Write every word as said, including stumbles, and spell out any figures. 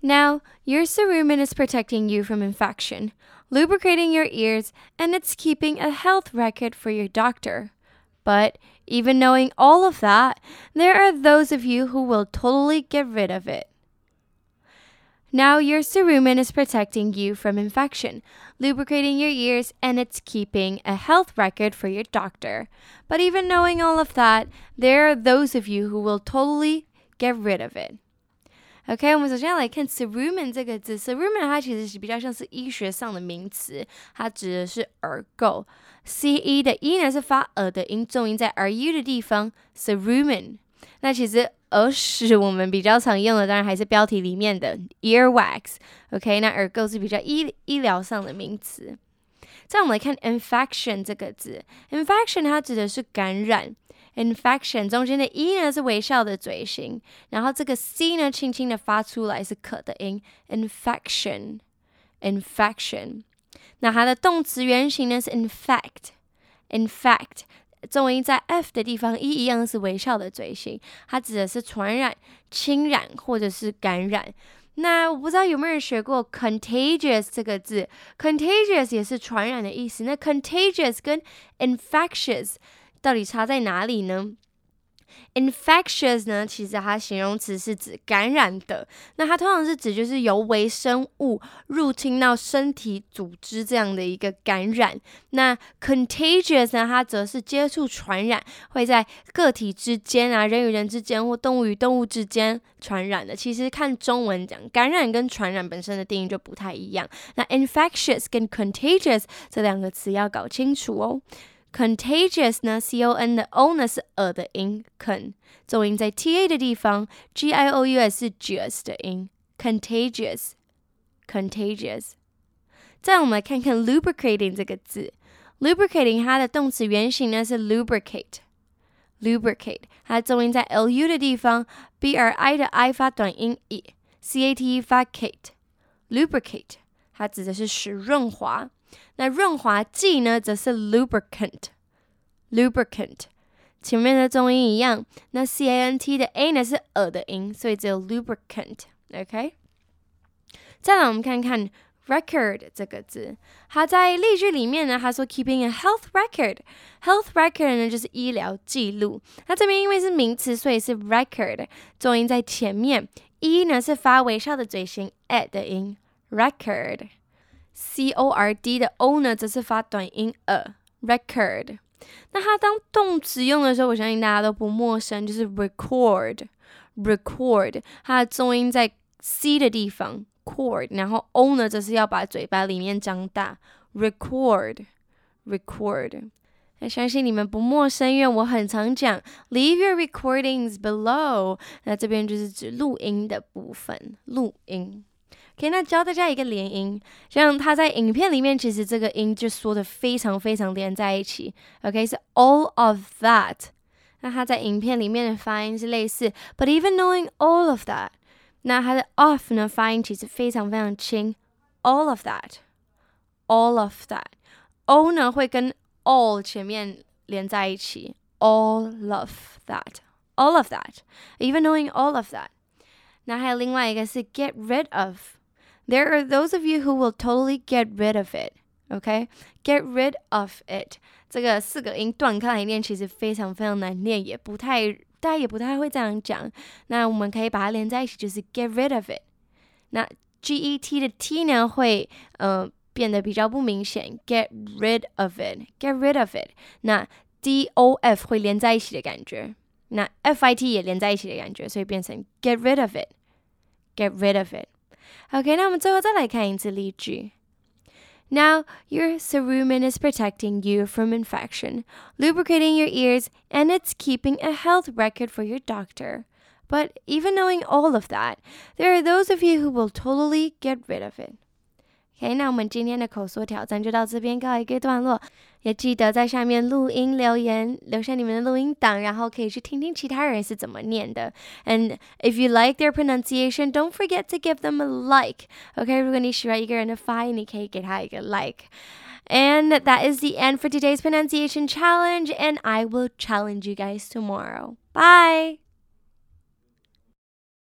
Now, your cerumen is protecting you from infection, lubricating your ears, and it's keeping a health record for your doctor. But even knowing all of that, there are those of you who will totally get rid of it. Now, your cerumen is protecting you from infection, lubricating your ears, and it's keeping a health record for your doctor. But even knowing all of that, there are those of you who will totally get rid of it.OK， 我们首先要来看 cerumen 这个字 cerumen 它其实是比较像是医学上的名词，它指的是耳垢。ce 的 e 呢是发耳的音，重音在 ru 的地方 cerumen。那其实耳屎我们比较常用的当然还是标题里面的 earwax。OK， 那耳垢是比较医医疗上的名词。再我们来看 infection 这个字 infection 它指的是感染。Infection 中间的 e 呢是微笑的嘴型，然后这个 c 呢轻轻的发出来是可的音 infection infection 那它的动词原形呢是 infect infect 重音在 f 的地方 e 一样是微笑的嘴型，它指的是传染、侵染或者是感染。那我不知道有没有人学过 contagious 这个字 contagious 也是传染的意思，那 contagious 跟 infectious到底差在哪里呢？ infectious 呢，其实它形容词是指感染的，那它通常是指就是由微生物入侵到身体组织这样的一个感染。那 contagious 呢，它则是接触传染，会在个体之间啊，人与人之间或动物与动物之间传染的。其实看中文讲，感染跟传染本身的定义就不太一样。那 infectious 跟 contagious 这两个词要搞清楚哦。Contagious 呢 C O N 的 O 呢是耳的音 con 重音在 T A 的地方 G I O U S 是 gious 的音 Contagious Contagious 再来我们来看看 lubricating 这个字 Lubricating 它的动词原形呢是 lubricate Lubricate 它的重音在 L U 的地方 B R I 的 I 发短音 E C A T E 发 Kate Lubricate 它指的是使润滑那润滑剂呢则是 lubricant lubricant 前面的重音一样，那 C A N T 的 A 呢是耳的音，所以只有 lubricant OK 再来我们看看 record 这个字，它在例句里面呢它说 keeping a health record health record 呢就是医疗记录，那这边因为是名词所以是 record 重音在前面 E 呢是发微笑的嘴型 at 的音 record C O R D 的 O 呢则是发短音 a record 那它当动词用的时候我相信大家都不陌生，就是 record record 它的重音在 C 的地方 cord 然后 O 呢则是要把嘴巴里面张大 record record 那相信你们不陌生，因为我很常讲 leave your recordings below 那这边就是指录音的部分录音OK， 那教大家一个连音，像他在影片里面，其实这个音就说的非常非常连在一起。OK， 是 all of that。那他在影片里面的发音是类似 ，but even knowing all of that。那他的 of 呢，发音其实非常非常轻 ，all of that，all of that。O 呢会跟 all 前面连在一起 ，all of that，all of that，even knowing all of that。那还有另外一个是 get rid of。There are those of you who will totally get rid of it. Okay? Get rid of it. 这个四个音断开来念其实非常非常难念，也不太大家也不太会这样讲。那我们可以把它连在一起，就是 get rid of it. 那 G E T 的 T 呢会呃变得比较不明显 ，get rid of it. Get rid of it. 那 D O F 会连在一起的感觉，那 F I T 也连在一起的感觉，所以变成 get rid of it. Get rid of it.OK， 那我们最后再来看一次例句。Now, your cerumen is protecting you from infection, lubricating your ears, and it's keeping a health record for your doctor. But even knowing all of that, there are those of you who will totally get rid of it. OK， 那我们今天的口说挑战就到这边告一个段落。也记得在下面录音留言，留下你们的录音档，然后可以去听听其他人是怎么念的。And if you like their pronunciation, don't forget to give them a like. OK， 如果你喜欢一个人的发音，你可以给他一个 like. And that is the end for today's pronunciation challenge, and I will challenge you guys tomorrow. Bye!